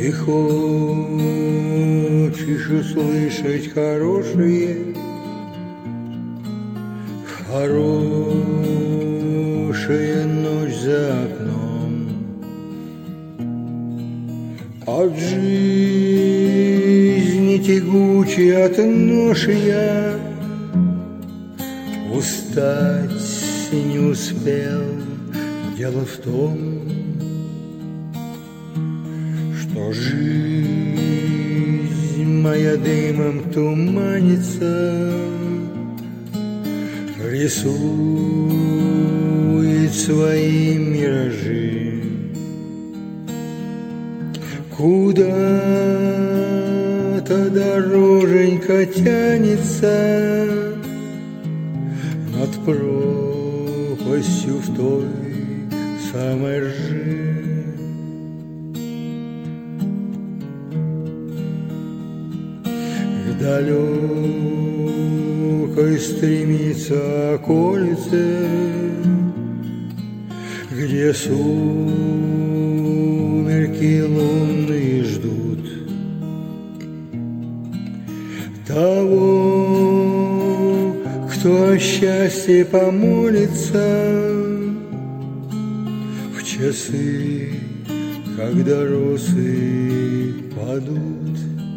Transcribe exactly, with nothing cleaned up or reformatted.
Ты хочешь услышать хорошее, хорошая ночь за окном, от жизни тягучей, от ноши я устать не успел. Дело в том, что жизнь моя дымом туманится, рисует свои миражи. Куда-то дороженька тянется над пропастью в той самой ржи. К далекой стремится околице, где сумерки лунные ждут того, кто о счастье помолится в часы, когда росы падут.